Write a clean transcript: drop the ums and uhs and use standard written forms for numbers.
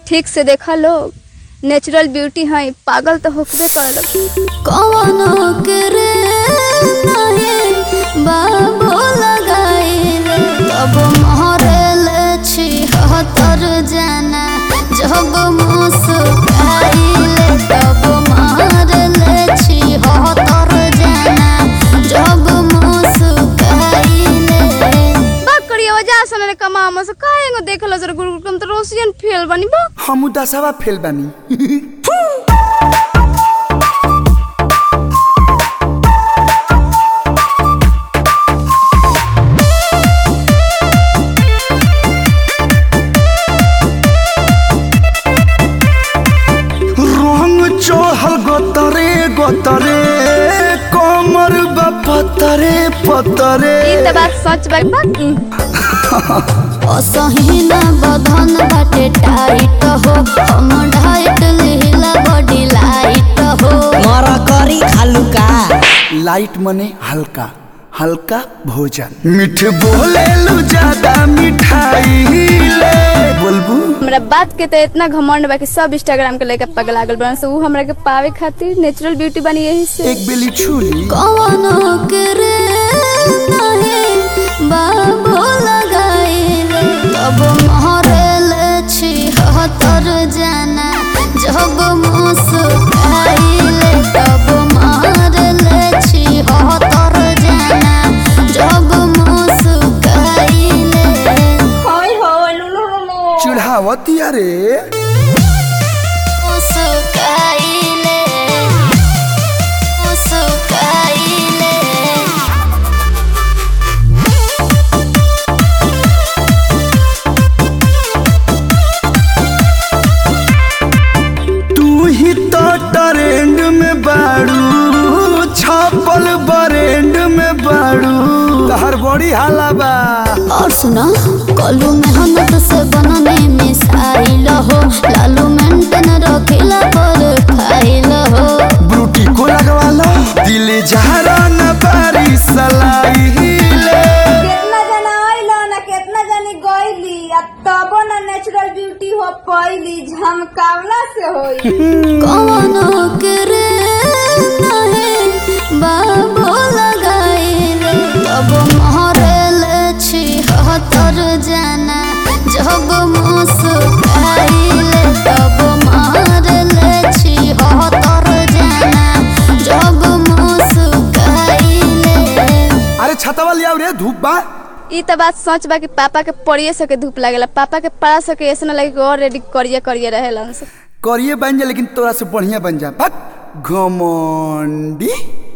ठीक से देखा लोग, नेचुरल ब्यूटी है, पागल तो होकबे करल। कवनो करे नहीं बाबू लगाइले तब महरेले छी हतर जाना जब मुस्काइले तब महरेले छी हतर जाना जब मुस्काइले। बात करिए वजह से कमा से काहेगो देखल जरा गुरुकुल तो रोशियन फेल बनी बा। हमू दसवा फेल बानी। चढ़ल गोतरे गोतरे कमर बा पतरे पतरे। ई त बात सच बा। असहीना बदन बाटे टाइट हो हम डाइट लीला बॉडी लाइट हो। मरा करी खालू का लाइट मने हल्का हल्का भोजन। मीठ बोले लू ज्यादा मिठाई ले बोलबू। हमरा बात के तो इतना घमंड बा कि सब इंस्टाग्राम के लेके पगला गल बन से ऊ हमरा के पावे खातिर नेचुरल ब्यूटी बनी यही से। एक बेली छुली कवनो करे नहीं बाबू लगाइले तब महरेले छी हतर जाना जब मुस्काइले तब महरेले छी हतर जाना जब मुस्काइले। चिढ़ावती अरे मुस्काइले मुस्काइले। तू ही तो ट्रेंड में बाड़ू छापल बरेंड में बाड़ू तहर बड़ी हाला बा। और सुना कलू मेहनत से बनने मिसाइल हो लालू मेंटेन रखिला पर खाइल हो। ब्रूटी को लगवा लो दिल जहरा न बारी सलाई ले। कितना जना आइलो ना कितना जनी गइली आ तबो ना नेचुरल ब्यूटी हो पइली झमकावला से होई। कवनो करे नहीं बाबू लगाइले तब महरेले छी हतर जाना जब मुस्काइले तब महरेले छी हतर जाना जब मुस्काइले। अरे छतवा लिया रे धूप बा। ई त बात सच बा कि पापा के पड़िए सके धूप लागेला, पापा के पड़ा सके ऐसा ना लगे कि और रेडी करिए करिए रहेलन से। करिए बन जा लेकिन तोरा से बढ़िया बन जा। घमंडी।